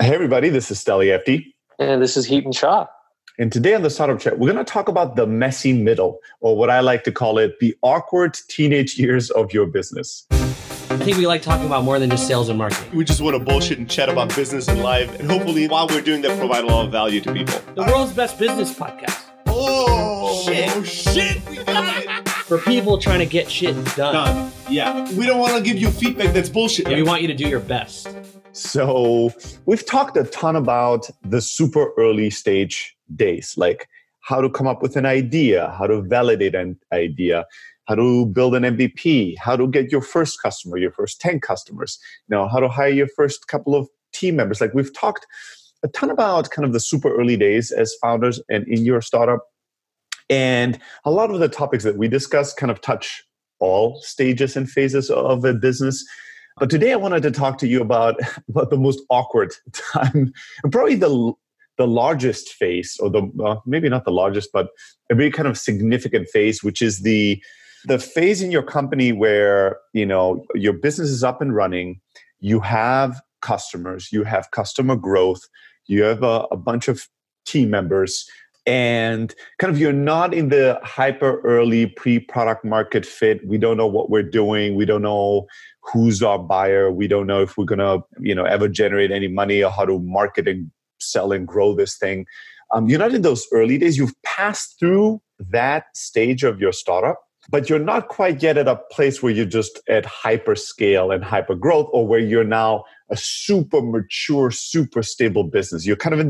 Hey everybody, this is Steli FD. And this is Heaton Shah. And today on the Startup Chat, we're going to talk about the messy middle, or what I like to call it, the awkward teenage years of your business. I think we like talking about more than just sales and marketing. We just want to bullshit and chat about business and life. And hopefully, while we're doing that, provide a lot of value to people. The world's best business podcast. Oh, shit. We got it. For people trying to get shit done. Yeah. We don't want to give you feedback that's bullshit. We want you to do your best. So we've talked a ton about the super early stage days, like how to come up with an idea, how to validate an idea, how to build an MVP, how to get your first customer, your first 10 customers, how to hire your first couple of team members. Like we've talked a ton about kind of the super early days as founders and in your startup. And a lot of the topics that we discuss kind of touch all stages and phases of a business. But today I wanted to talk to you about the most awkward time, and probably the largest phase, or maybe not the largest, but a very kind of significant phase, which is the phase in your company where your business is up and running, you have customers, you have customer growth, you have a bunch of team members, and kind of you're not in the hyper early pre-product market fit. We don't know what we're doing. We don't know who's our buyer. We don't know if we're going to, ever generate any money or how to market and sell and grow this thing. You're not in those early days. You've passed through that stage of your startup, but you're not quite yet at a place where you're just at hyper scale and hyper growth, or where you're now a super mature, super stable business. You're kind of in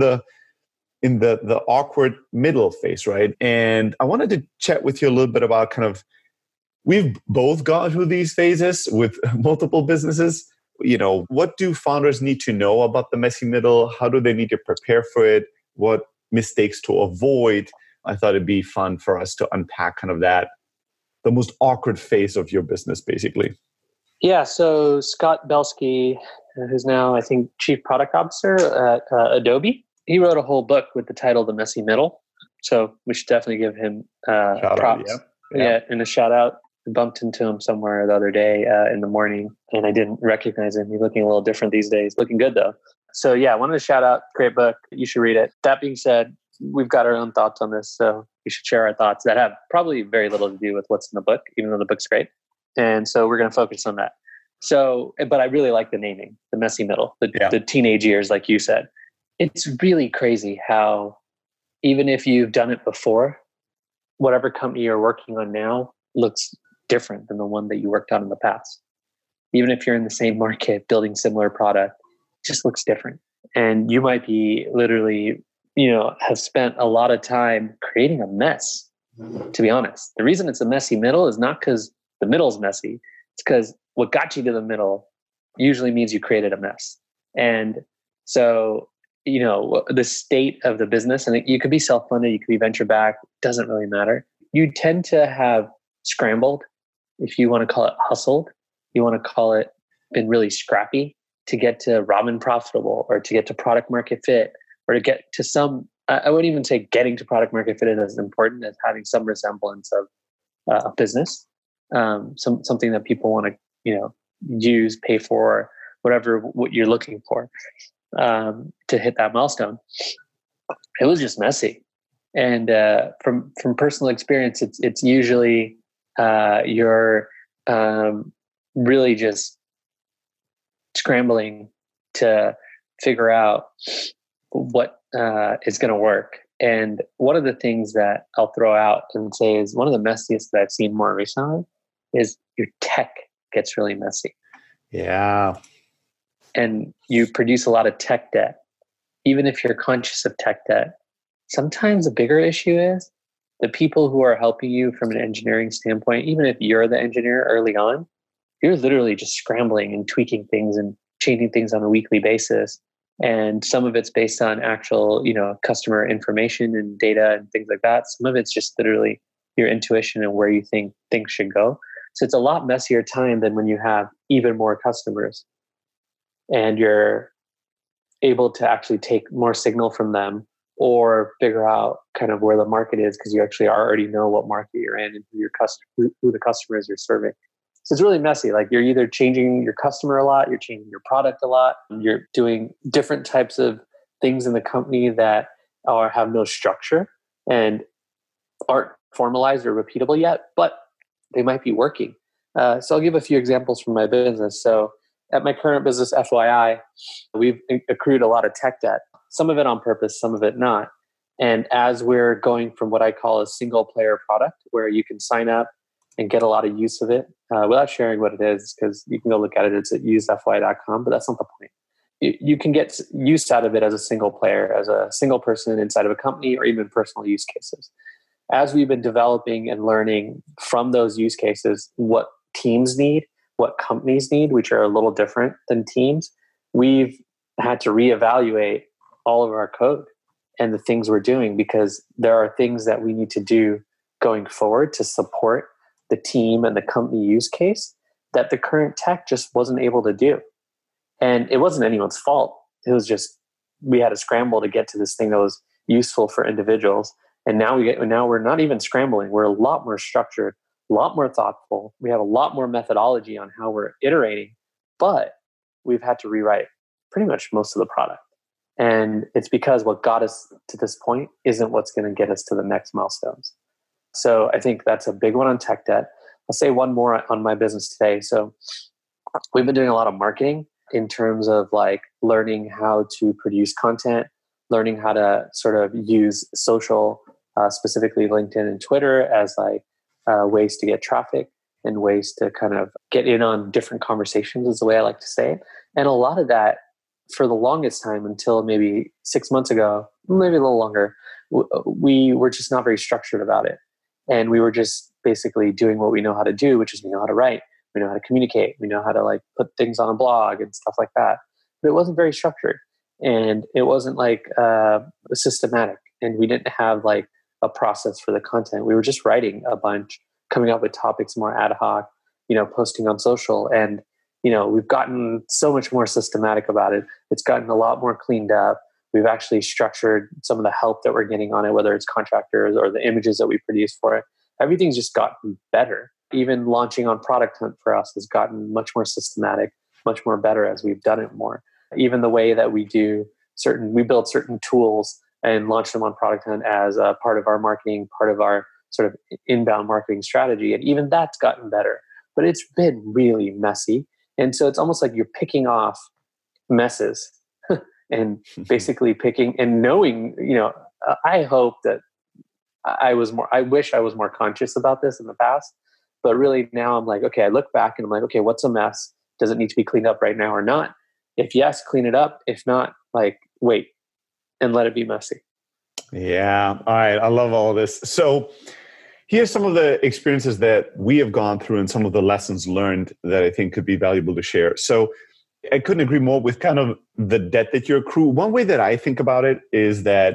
the awkward middle phase, right? And I wanted to chat with you a little bit about kind of, we've both gone through these phases with multiple businesses. What do founders need to know about the messy middle? How do they need to prepare for it? What mistakes to avoid? I thought it'd be fun for us to unpack kind of that, the most awkward phase of your business, basically. Yeah, so Scott Belsky, who's now, I think, Chief Product Officer at Adobe, he wrote a whole book with the title The Messy Middle. So we should definitely give him props. Yeah, and a shout out. I bumped into him somewhere the other day in the morning, and I didn't recognize him. He's looking a little different these days. Looking good, though. So yeah, I wanted to shout out. Great book. You should read it. That being said, we've got our own thoughts on this, so we should share our thoughts that have probably very little to do with what's in the book, even though the book's great. And so we're going to focus on that. So, but I really like the naming, the messy middle, the teenage years, like you said. It's really crazy how even if you've done it before, whatever company you're working on now looks different than the one that you worked on in the past. Even if you're in the same market, building similar product, it just looks different. And you might be literally, have spent a lot of time creating a mess, to be honest. The reason it's a messy middle is not because the middle's messy. It's because what got you to the middle usually means you created a mess. And so, the state of the business, and you could be self-funded, you could be venture-backed, doesn't really matter. You tend to have scrambled, if you want to call it hustled, you want to call it been really scrappy to get to ramen profitable, or to get to product market fit, or to get to some, I wouldn't even say getting to product market fit is as important as having some resemblance of a business, something that people want to, use, pay for, what you're looking for to hit that milestone. It was just messy. And from personal experience, it's usually you're really just scrambling to figure out what is going to work. And one of the things that I'll throw out and say is one of the messiest that I've seen more recently is your tech gets really messy. Yeah. And you produce a lot of tech debt. Even if you're conscious of tech debt, sometimes the bigger issue is the people who are helping you from an engineering standpoint. Even if you're the engineer early on, you're literally just scrambling and tweaking things and changing things on a weekly basis. And some of it's based on actual, customer information and data and things like that. Some of it's just literally your intuition and where you think things should go. So it's a lot messier time than when you have even more customers and you're able to actually take more signal from them or figure out kind of where the market is because you actually already know what market you're in and who the customers you're serving. So it's really messy. Like you're either changing your customer a lot, you're changing your product a lot, you're doing different types of things in the company that have no structure and aren't formalized or repeatable yet, but they might be working. So I'll give a few examples from my business. So at my current business, FYI, we've accrued a lot of tech debt, some of it on purpose, some of it not. And as we're going from what I call a single player product, where you can sign up and get a lot of use of it without sharing what it is, because you can go look at it. It's at usefy.com, but that's not the point. You can get use out of it as a single player, as a single person inside of a company, or even personal use cases. As we've been developing and learning from those use cases, what teams need, what companies need, which are a little different than teams, we've had to reevaluate all of our code and the things we're doing, because there are things that we need to do going forward to support the team and the company use case that the current tech just wasn't able to do. And it wasn't anyone's fault. It was just, we had to scramble to get to this thing that was useful for individuals. And now we're not even scrambling. We're a lot more structured, a lot more thoughtful. We have a lot more methodology on how we're iterating, but we've had to rewrite pretty much most of the product. And it's because what got us to this point isn't what's going to get us to the next milestones. So I think that's a big one on tech debt. I'll say one more on my business today. So we've been doing a lot of marketing in terms of like learning how to produce content, learning how to sort of use social, specifically LinkedIn and Twitter, as like ways to get traffic and ways to kind of get in on different conversations, is the way I like to say it. And a lot of that, for the longest time, until maybe 6 months ago, maybe a little longer, we were just not very structured about it. And we were just basically doing what we know how to do, which is we know how to write, we know how to communicate, we know how to like put things on a blog and stuff like that. But it wasn't very structured, and it wasn't like systematic, and we didn't have like a process for the content. We were just writing a bunch, coming up with topics more ad hoc, posting on social. And we've gotten so much more systematic about it. It's gotten a lot more cleaned up. We've actually structured some of the help that we're getting on it, whether it's contractors or the images that we produce for it. Everything's just gotten better. Even launching on Product Hunt for us has gotten much more systematic, much more better as we've done it more. Even the way that we build certain tools and launch them on Product Hunt as a part of our marketing, part of our sort of inbound marketing strategy. And even that's gotten better, but it's been really messy. And so it's almost like you're picking off messes and basically picking and knowing, I hope that I wish I was more conscious about this in the past, but really now I'm like, okay, I look back and I'm like, okay, what's a mess? Does it need to be cleaned up right now or not? If yes, clean it up. If not, like, wait and let it be messy. Yeah. All right. I love all this. So here's some of the experiences that we have gone through and some of the lessons learned that I think could be valuable to share. So I couldn't agree more with kind of the debt that you accrue. One way that I think about it is that,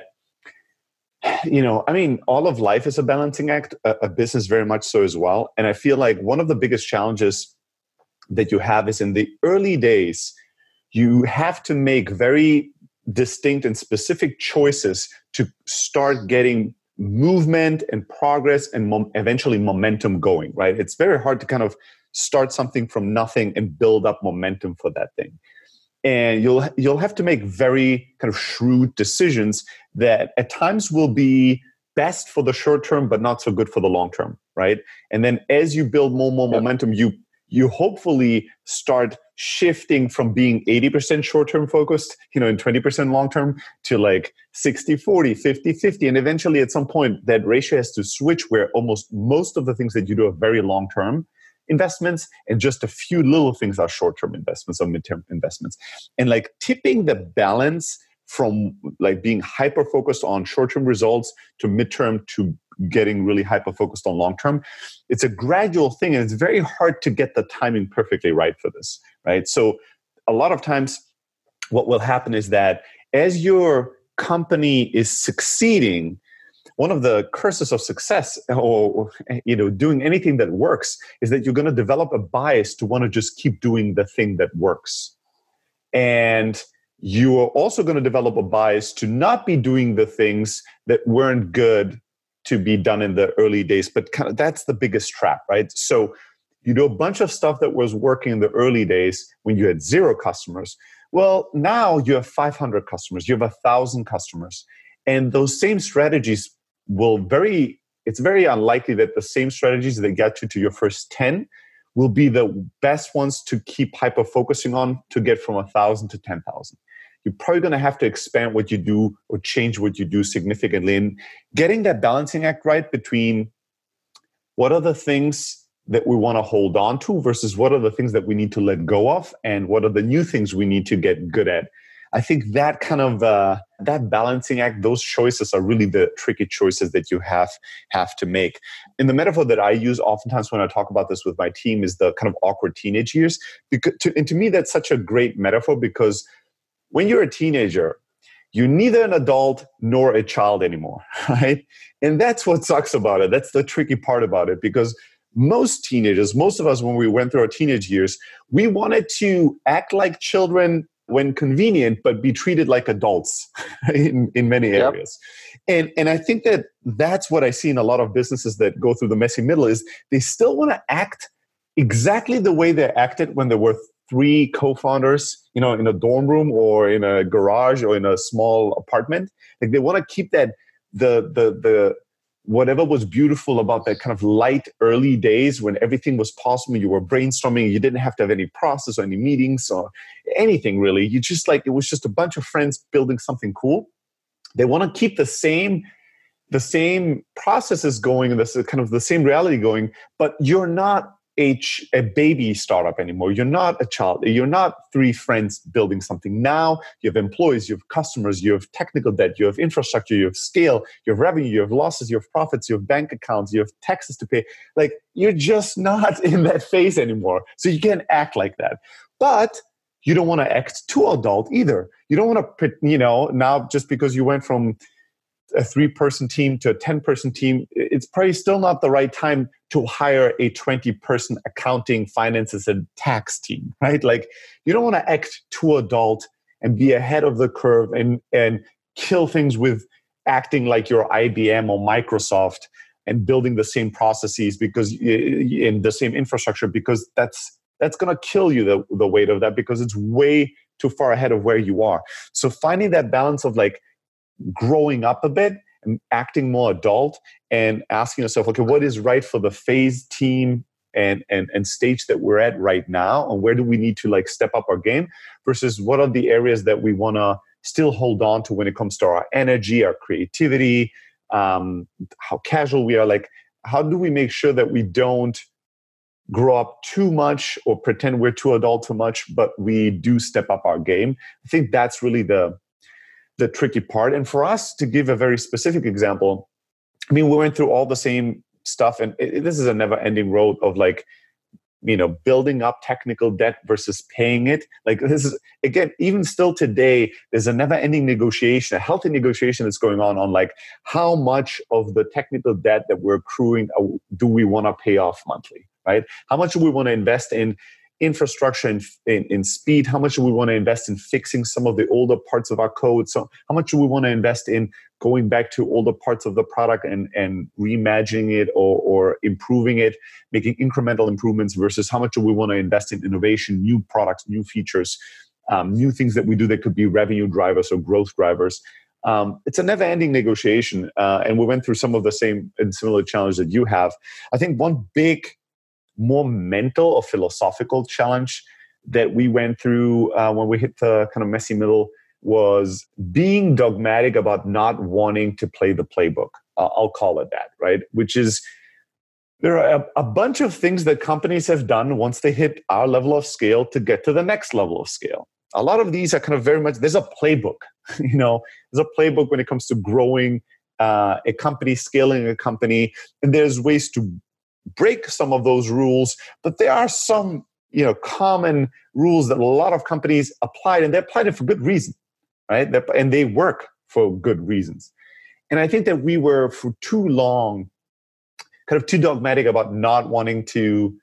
all of life is a balancing act, a business very much so as well. And I feel like one of the biggest challenges that you have is in the early days, you have to make very distinct and specific choices to start getting movement and progress and eventually momentum going, right? It's very hard to kind of start something from nothing and build up momentum for that thing. And you'll have to make very kind of shrewd decisions that at times will be best for the short term, but not so good for the long term, right? And then as you build more momentum, you hopefully start shifting from being 80% short-term focused, and 20% long-term to like 60-40, 50-50. And eventually at some point that ratio has to switch where almost most of the things that you do are very long-term investments and just a few little things are short-term investments or mid-term investments. And like tipping the balance from like being hyper-focused on short-term results to mid-term to getting really hyper-focused on long-term, it's a gradual thing, and it's very hard to get the timing perfectly right for this, right? So a lot of times what will happen is that as your company is succeeding, one of the curses of success or doing anything that works is that you're going to develop a bias to want to just keep doing the thing that works. And you are also going to develop a bias to not be doing the things that weren't good to be done in the early days, but kind of that's the biggest trap, right? So You do a bunch of stuff that was working in the early days when you had 0 customers. Well, now you have 500 customers, you have 1,000 customers. And those same strategies it's very unlikely that the same strategies that get you to your first 10 will be the best ones to keep hyper-focusing on to get from 1,000 to 10,000. You're probably going to have to expand what you do or change what you do significantly. And getting that balancing act right between what are the things that we want to hold on to versus what are the things that we need to let go of and what are the new things we need to get good at. I think that kind of that balancing act, those choices are really the tricky choices that you have to make. And the metaphor that I use oftentimes when I talk about this with my team is the kind of awkward teenage years. And to me, that's such a great metaphor because when you're a teenager, you're neither an adult nor a child anymore, right? And that's what sucks about it. That's the tricky part about it because most teenagers, most of us, when we went through our teenage years, we wanted to act like children when convenient, but be treated like adults in many areas. Yep. And I think that's what I see in a lot of businesses that go through the messy middle is they still want to act exactly the way they acted when there were 3 co-founders, in a dorm room or in a garage or in a small apartment. Like they want to keep that the whatever was beautiful about that kind of light early days when everything was possible. You were brainstorming. You didn't have to have any process or any meetings or anything really. You just it was just a bunch of friends building something cool. They want to keep the same processes going and the same reality going, but you're not a baby startup anymore. You're not a child. You're not 3 friends building something. Now you have employees, you have customers, you have technical debt, you have infrastructure, you have scale, you have revenue, you have losses, you have profits, you have bank accounts, you have taxes to pay. Like you're just not in that phase anymore. So you can't act like that. But you don't want to act too adult either. You don't want to, now just because you went from a 3-person team to a 10-person team, it's probably still not the right time to hire a 20-person accounting, finances, and tax team, right? Like you don't want to act too adult and be ahead of the curve and kill things with acting like you're IBM or Microsoft and building the same processes because in the same infrastructure, because that's going to kill you the weight of that because it's way too far ahead of where you are. So finding that balance of growing up a bit and acting more adult and asking yourself, okay, what is right for the phase, team, and stage that we're at right now? And where do we need to step up our game versus what are the areas that we want to still hold on to when it comes to our energy, our creativity, how casual we are? How do we make sure that we don't grow up too much or pretend we're too adult too much, but we do step up our game? I think that's really the tricky part. And for us, to give a very specific example, we went through all the same stuff, and this is a never-ending road of building up technical debt versus paying it. This is, again, even still today, there's a never-ending negotiation, a healthy negotiation that's going on how much of the technical debt that we're accruing do we want to pay off monthly, right? How much do we want to invest in infrastructure and in speed? How much do we want to invest in fixing some of the older parts of our code? So how much do we want to invest in going back to older parts of the product and reimagining it or improving it, making incremental improvements versus how much do we want to invest in innovation, new products, new features, new things that we do that could be revenue drivers or growth drivers? It's a never-ending negotiation. And we went through some of the same and similar challenges that you have. I think one big more mental or philosophical challenge that we went through when we hit the kind of messy middle was being dogmatic about not wanting to play the playbook. I'll call it that, right? Which is, there are a bunch of things that companies have done once they hit our level of scale to get to the next level of scale. A lot of these are kind of very much, there's a playbook, there's a playbook when it comes to growing a company, scaling a company, and there's ways to break some of those rules, but there are some, common rules that a lot of companies applied, and they applied it for good reason, right? And they work for good reasons. And I think that we were for too long kind of too dogmatic about not wanting to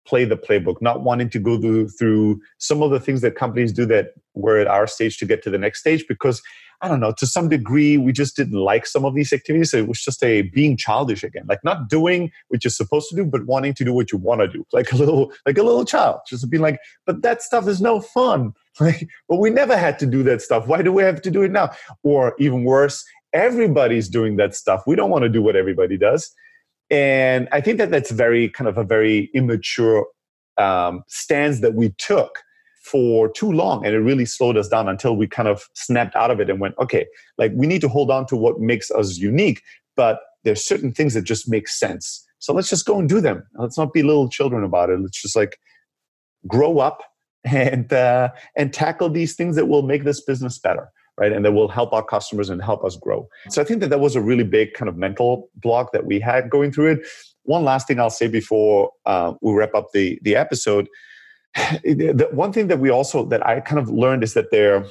play the playbook, not wanting to go through some of the things that companies do that were at our stage to get to the next stage, because I don't know, to some degree, we just didn't like some of these activities. It was just being childish again, like not doing what you're supposed to do, but wanting to do what you want to do, like a little child, just being like, but that stuff is no fun. Like, but we never had to do that stuff. Why do we have to do it now? Or even worse, everybody's doing that stuff. We don't want to do what everybody does. And I think that that's very kind of a very immature stance that we took for too long, and it really slowed us down until we kind of snapped out of it and went, okay, like we need to hold on to what makes us unique, but there's certain things that just make sense. So let's just go and do them. Let's not be little children about it. Let's just like grow up and tackle these things that will make this business better, right? And that will help our customers and help us grow. So I think that was a really big kind of mental block that we had going through it. One last thing I'll say before we wrap up the episode. The one thing that I kind of learned is that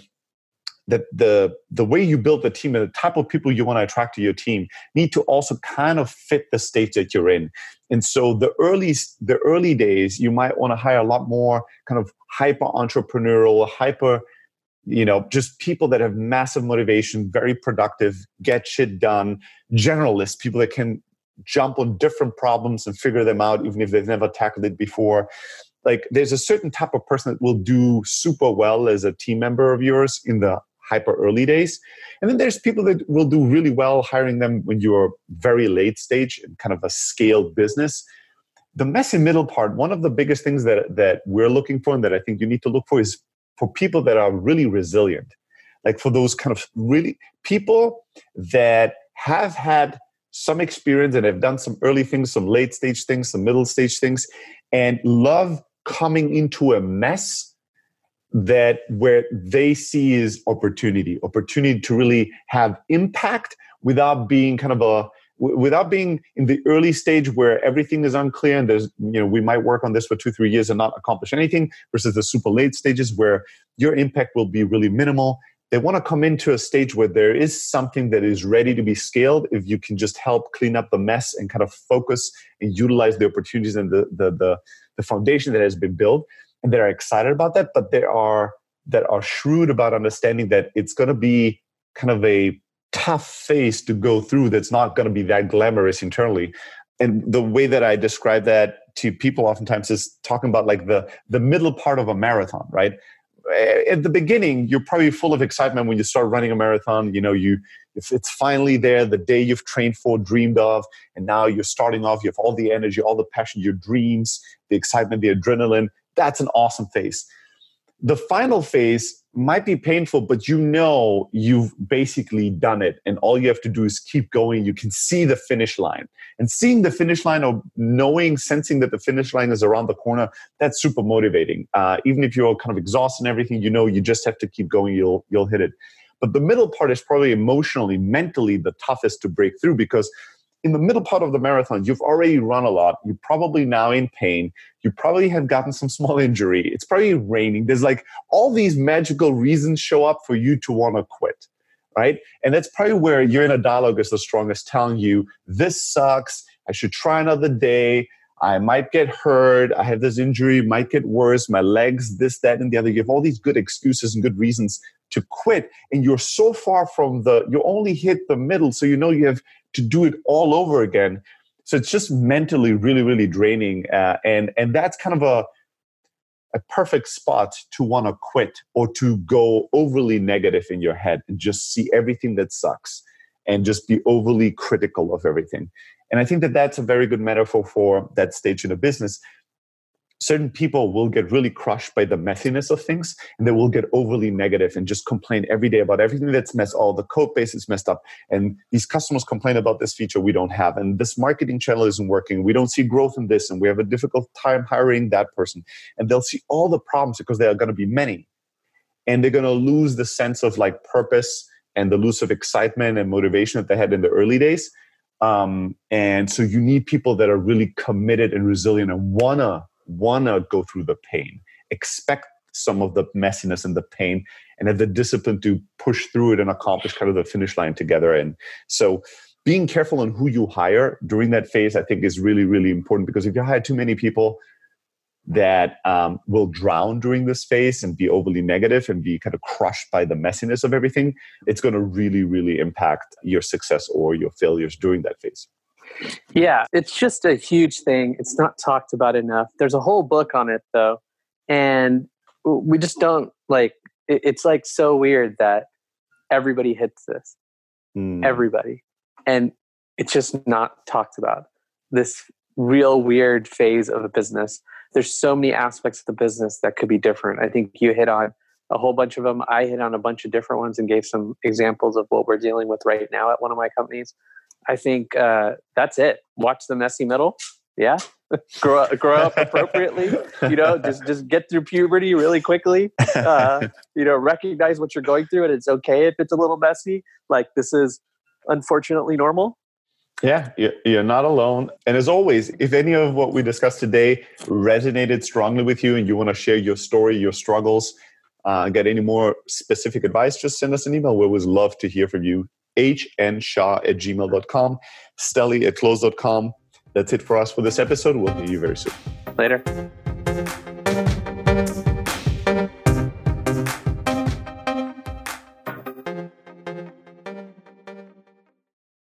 the way you build the team and the type of people you want to attract to your team need to also kind of fit the stage that you're in. And so the early days, you might want to hire a lot more kind of hyper entrepreneurial, just people that have massive motivation, very productive, get shit done, generalists, people that can jump on different problems and figure them out, even if they've never tackled it before. Like there's a certain type of person that will do super well as a team member of yours in the hyper early days. And then there's people that will do really well hiring them when you're very late stage in kind of a scaled business. The messy middle part, one of the biggest things that we're looking for and that I think you need to look for is for people that are really resilient. Like for those kind of really people that have had some experience and have done some early things, some late stage things, some middle stage things, and love coming into a mess that where they see is opportunity to really have impact without being without being in the early stage where everything is unclear and there's, we might work on this for 2-3 years and not accomplish anything, versus the super late stages where your impact will be really minimal. They want to come into a stage where there is something that is ready to be scaled if you can just help clean up the mess and kind of focus and utilize the opportunities and the foundation that has been built. And they're excited about that, but that are shrewd about understanding that it's going to be kind of a tough phase to go through that's not going to be that glamorous internally. And the way that I describe that to people oftentimes is talking about like the middle part of a marathon, right? At the beginning, you're probably full of excitement when you start running a marathon. If it's finally there, the day you've trained for, dreamed of, and now you're starting off, you have all the energy, all the passion, your dreams, the excitement, the adrenaline. That's an awesome phase. The final phase might be painful, but you've basically done it. And all you have to do is keep going. You can see the finish line. And seeing the finish line or sensing that the finish line is around the corner, that's super motivating. Even if you're kind of exhausted and everything, you just have to keep going. You'll hit it. But the middle part is probably emotionally, mentally the toughest to break through, because in the middle part of the marathon, you've already run a lot. You're probably now in pain. You probably have gotten some small injury. It's probably raining. There's like all these magical reasons show up for you to want to quit, right? And that's probably where your inner dialogue is the strongest, telling you, this sucks. I should try another day. I might get hurt. I have this injury, might get worse. My legs, this, that, and the other. You have all these good excuses and good reasons to quit. And you're so far from you only hit the middle. So you have to do it all over again. So it's just mentally really, really draining. And that's kind of a perfect spot to want to quit or to go overly negative in your head and just see everything that sucks and just be overly critical of everything. And I think that that's a very good metaphor for that stage in a business. Certain people will get really crushed by the messiness of things, and they will get overly negative and just complain every day about everything that's messed. All the code base is messed up, and these customers complain about this feature we don't have, and this marketing channel isn't working. We don't see growth in this, and we have a difficult time hiring that person. And they'll see all the problems because there are going to be many, and they're going to lose the sense of like purpose and the lose of excitement and motivation that they had in the early days. And so you need people that are really committed and resilient and wanna go through the pain, expect some of the messiness and the pain, and have the discipline to push through it and accomplish kind of the finish line together. And so being careful on who you hire during that phase, I think, is really, really important, because if you hire too many people, that will drown during this phase and be overly negative and be kind of crushed by the messiness of everything, it's going to really, really impact your success or your failures during that phase. Yeah, it's just a huge thing. It's not talked about enough. There's a whole book on it, though. And we just don't it's like so weird that everybody hits this. Everybody. And it's just not talked about. This real weird phase of a business. There's so many aspects of the business that could be different. I think you hit on a whole bunch of them. I hit on a bunch of different ones and gave some examples of what we're dealing with right now at one of my companies. I think that's it. Watch the messy middle. Yeah. grow up appropriately. Just get through puberty really quickly. Recognize what you're going through, and it's okay if it's a little messy. Like, this is unfortunately normal. Yeah, you're not alone. And as always, if any of what we discussed today resonated strongly with you and you want to share your story, your struggles, get any more specific advice, just send us an email. We always love to hear from you. hnshaw@gmail.com, stelly@close.com. That's it for us for this episode. We'll see you very soon. Later.